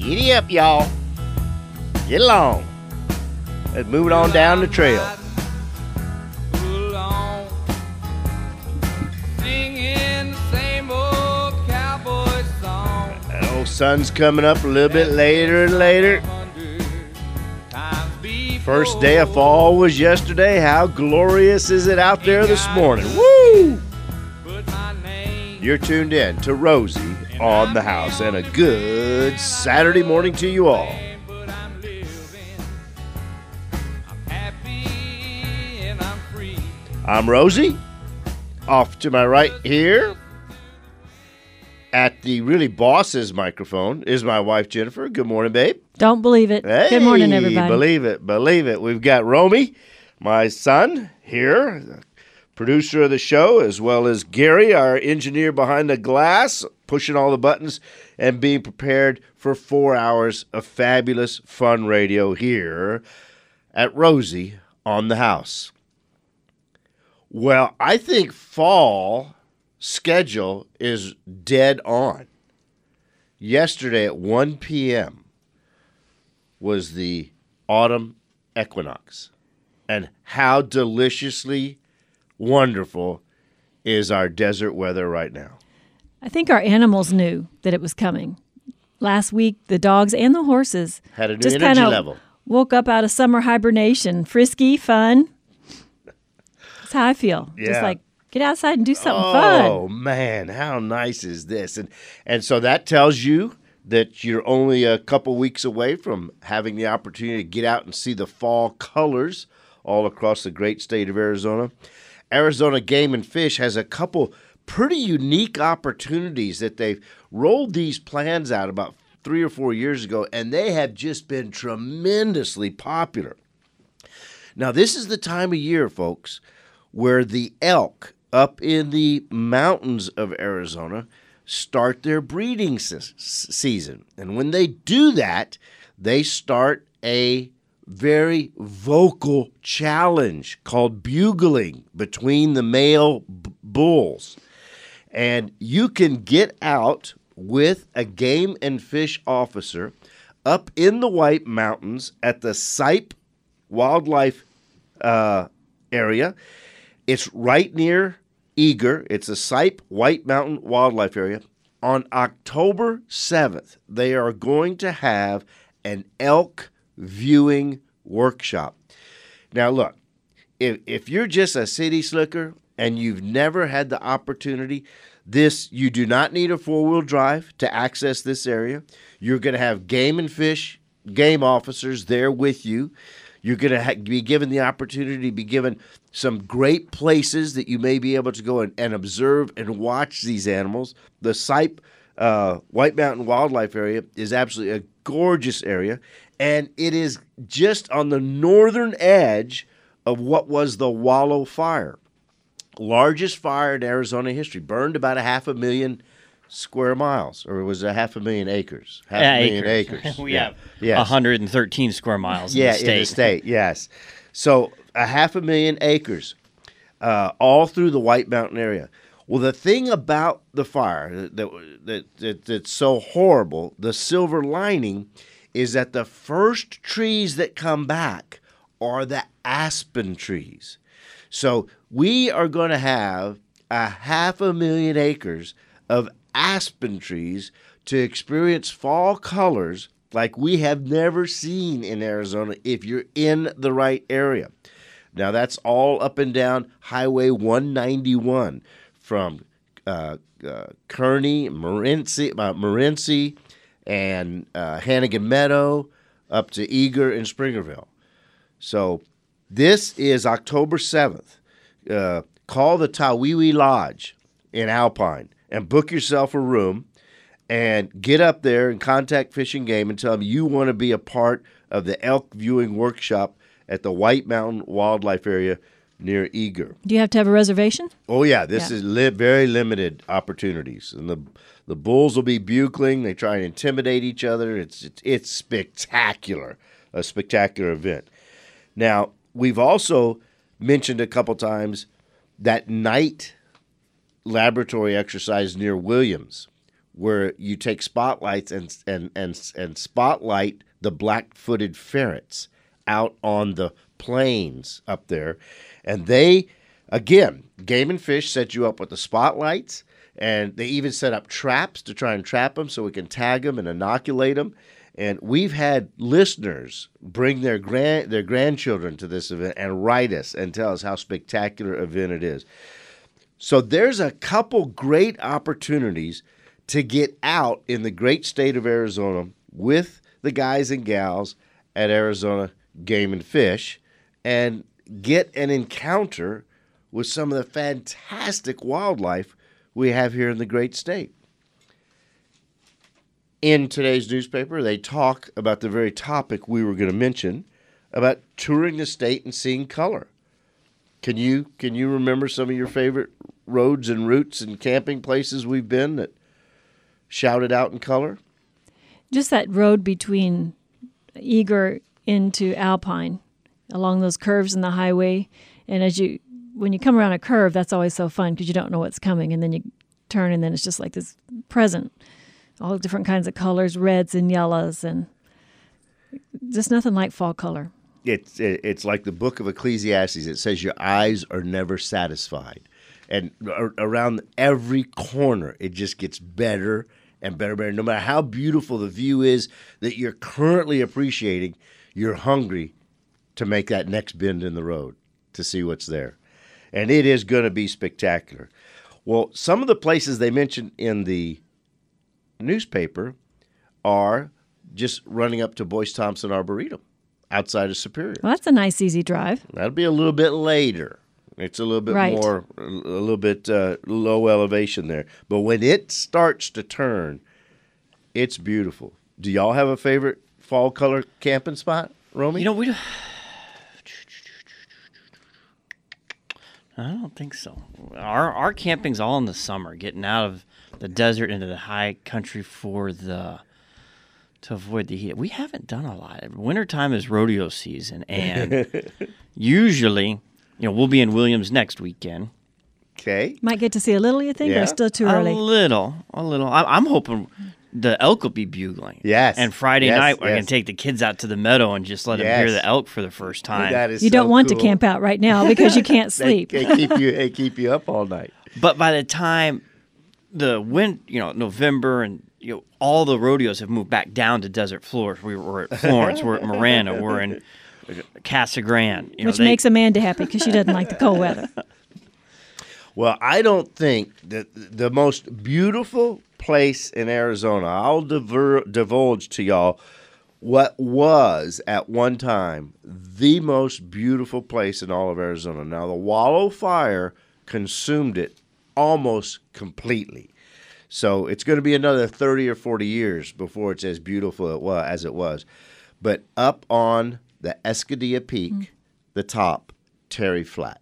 Giddy up, y'all. Get along. Let's move it on down the trail. That old sun's coming up a little bit later and later. First day of fall was yesterday. How glorious is it out there this morning? Woo! You're tuned in to Rosie on the House, and a good Saturday morning to you all. I'm Rosie. Off to my right here at the really boss's microphone is my wife, Jennifer. Good morning, babe. Don't believe it. Hey, good morning, everybody. Believe it. We've got Romy, my son, here, producer of the show, as well as Gary, our engineer behind the glass, pushing all the buttons and being prepared for 4 hours of fabulous, fun radio here at Rosie on the House. Well, I think fall schedule is dead on. Yesterday at 1 p.m. was the autumn equinox. And how deliciously wonderful is our desert weather right now. I think our animals knew that it was coming. Last week, the dogs and the horses Had a new just energy kind level. of woke up out of summer hibernation. Frisky, fun. That's how I feel. Yeah. Just like, get outside and do something fun. Oh, man, how nice is this? And so that tells you that you're only a couple weeks away from having the opportunity to get out and see the fall colors all across the great state of Arizona. Arizona Game and Fish has a couple pretty unique opportunities that they've rolled these plans out about 3 or 4 years ago, and they have just been tremendously popular. Now, this is the time of year, folks, where the elk up in the mountains of Arizona start their breeding season. And when they do that, they start a very vocal challenge called bugling between the male bulls. And you can get out with a game and fish officer up in the White Mountains at the Sipe Wildlife area. It's right near Eager. It's a Sipe White Mountain Wildlife Area. On October 7th, they are going to have an elk viewing workshop. Now, look, if you're just a city slicker and you've never had the opportunity, you do not need a four-wheel drive to access this area. You're going to have game and fish game officers there with you. You're going to be given the opportunity to be given some great places that you may be able to go and observe and watch these animals. The Sipe White Mountain Wildlife Area is absolutely a gorgeous area, and it is just on the northern edge of what was the Wallow Fire. Largest fire in Arizona history. Burned about 500,000 square miles, or was it 500,000 acres? Half a million acres. We have 113 square miles in the state. In the state, yes. So 500,000 acres all through the White Mountain area. Well, the thing about the fire that's so horrible, the silver lining, is that the first trees that come back are the aspen trees. So we are going to have 500,000 acres of aspen trees to experience fall colors like we have never seen in Arizona if you're in the right area. Now, that's all up and down Highway 191 from Kearney, Morenci, and Hannigan Meadow up to Eager and Springerville. So this is October 7th. Call the Tawiwi Lodge in Alpine and book yourself a room and get up there and contact Fish and Game and tell them you want to be a part of the elk viewing workshop at the White Mountain Wildlife Area near Eager. Do you have to have a reservation? Oh, yeah. This is very limited opportunities. And the bulls will be bugling. They try and intimidate each other. It's spectacular, a spectacular event. Now, we've also mentioned a couple times that night laboratory exercise near Williams, where you take spotlights and spotlight the black-footed ferrets out on the plains up there. And they, again, Game and Fish set you up with the spotlights, and they even set up traps to try and trap them so we can tag them and inoculate them. And we've had listeners bring their grandchildren to this event and write us and tell us how spectacular an event it is. So there's a couple great opportunities to get out in the great state of Arizona with the guys and gals at Arizona Game and Fish and get an encounter with some of the fantastic wildlife we have here in the great state. In today's newspaper, they talk about the very topic we were going to mention, about touring the state and seeing color. Can you remember some of your favorite roads and routes and camping places we've been that shouted out in color? Just that road between Eager into Alpine, along those curves in the highway. And when you come around a curve, that's always so fun because you don't know what's coming. And then you turn, and then it's just like this present. All different kinds of colors, reds and yellows, and just nothing like fall color. It's like the book of Ecclesiastes. It says your eyes are never satisfied. And around every corner, it just gets better and better and better. No matter how beautiful the view is that you're currently appreciating, you're hungry to make that next bend in the road to see what's there. And it is going to be spectacular. Well, some of the places they mentioned in the newspaper are just running up to Boyce Thompson Arboretum outside of Superior. Well, that's a nice, easy drive. That'll be a little bit later. It's a little bit more, a little bit low elevation there. But when it starts to turn, it's beautiful. Do y'all have a favorite fall color camping spot, Romy? I don't think so. Our camping's all in the summer, getting out of the desert into the high country to avoid the heat. We haven't done a lot. Wintertime is rodeo season, and usually, we'll be in Williams next weekend. Okay. Might get to see a little, you think, or still too early? A little. I'm hoping the elk will be bugling. Yes. And Friday night, we're going to take the kids out to the meadow and just let them hear the elk for the first time. That is you don't want to camp out right now because you can't sleep. They keep you up all night. But by the time November and all the rodeos have moved back down to desert floors. We were at Florence, we're at Marana, we're in Casa Grande. Which makes Amanda happy because she doesn't like the cold weather. Well, I don't think that the most beautiful place in Arizona, I'll divulge to y'all what was at one time the most beautiful place in all of Arizona. Now, the Wallow Fire consumed it almost completely. So it's going to be another 30 or 40 years before it's as beautiful as it was. But up on the Escudilla Peak, the top, Terry Flat.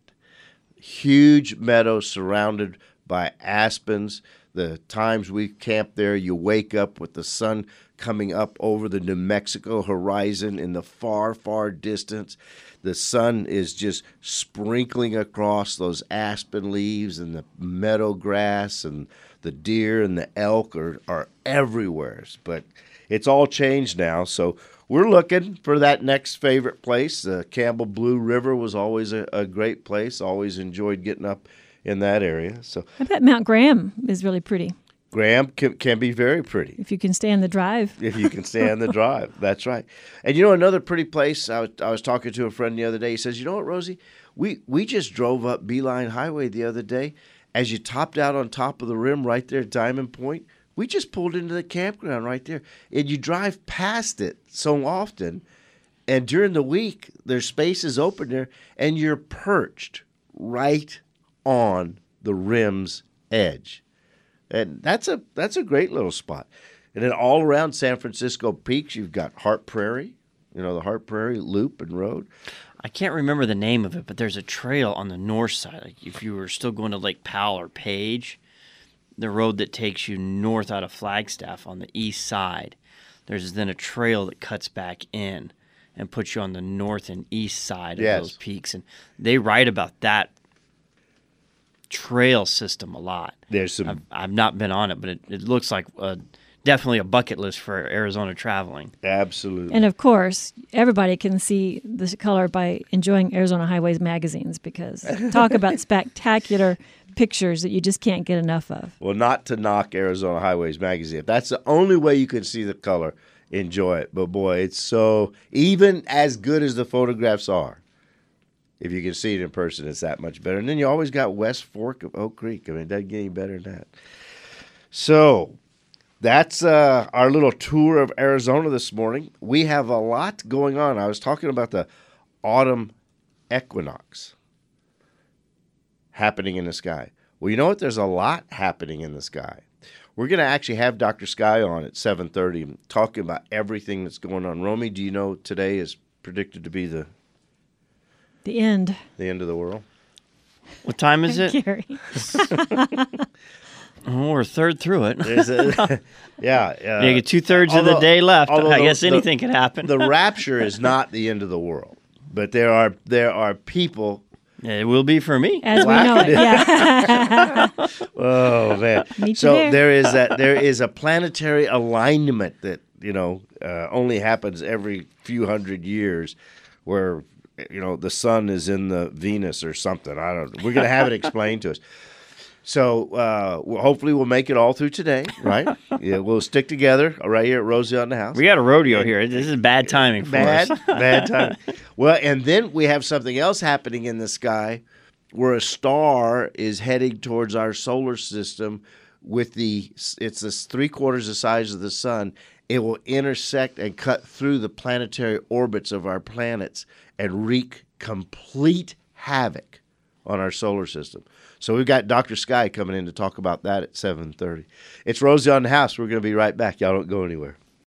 Huge meadow surrounded by aspens. The times we camped there, you wake up with the sun coming up over the New Mexico horizon in the far, far distance. The sun is just sprinkling across those aspen leaves, and the meadow grass and the deer and the elk are everywhere. But it's all changed now, so we're looking for that next favorite place. Campbell Blue River was always a great place. Always enjoyed getting up in that area. So I bet Mount Graham is really pretty. Graham can be very pretty. If you can stand the drive. If you can stand the drive. That's right. And another pretty place, I was talking to a friend the other day. He says, you know what, Rosie? We just drove up Beeline Highway the other day. As you topped out on top of the rim right there at Diamond Point, we just pulled into the campground right there. And you drive past it so often, and during the week, there's spaces open there, and you're perched right on the rim's edge. And that's a great little spot. And then all around San Francisco Peaks, you've got Hart Prairie, the Hart Prairie Loop and Road. I can't remember the name of it, but there's a trail on the north side. Like if you were still going to Lake Powell or Page, the road that takes you north out of Flagstaff on the east side, there's then a trail that cuts back in and puts you on the north and east side of those peaks. And they write about that trail system a lot. There's some I've not been on it, but it looks like definitely a bucket list for Arizona traveling. absolutely. And of course, everybody can see the color by enjoying Arizona Highways magazines, because talk about spectacular pictures that you just can't get enough of. Well, not to knock Arizona Highways magazine. If that's the only way you can see the color, enjoy it. But boy, it's so, even as good as the photographs are, if you can see it in person, it's that much better. And then you always got West Fork of Oak Creek. I mean, it doesn't get any better than that. So that's our little tour of Arizona this morning. We have a lot going on. I was talking about the autumn equinox happening in the sky. Well, you know what? There's a lot happening in the sky. We're going to actually have Dr. Sky on at 7:30 talking about everything that's going on. Romy, do you know today is predicted to be the end. end of the world? What time is it? Gary. Oh, we're a third through it. Yeah. You get 2/3 of the day left. I guess anything could happen. The rapture is not the end of the world, but there are people. It will be for me. As we know it, yeah. Oh man! Meet So you there. there is a planetary alignment that only happens every few hundred years, where the sun is in the Venus or something. I don't. We're gonna have it explained to us. So hopefully we'll make it all through today, right? Yeah, we'll stick together right here at Rosie on the House. We got a rodeo here. This is bad timing for us. Bad time. Well, and then we have something else happening in the sky, where a star is heading towards our solar system. It's 3/4 the size of the sun. It will intersect and cut through the planetary orbits of our planets and wreak complete havoc on our solar system. So we've got Dr. Sky coming in to talk about that at 7:30. It's Rosie on the House. We're going to be right back. Y'all don't go anywhere.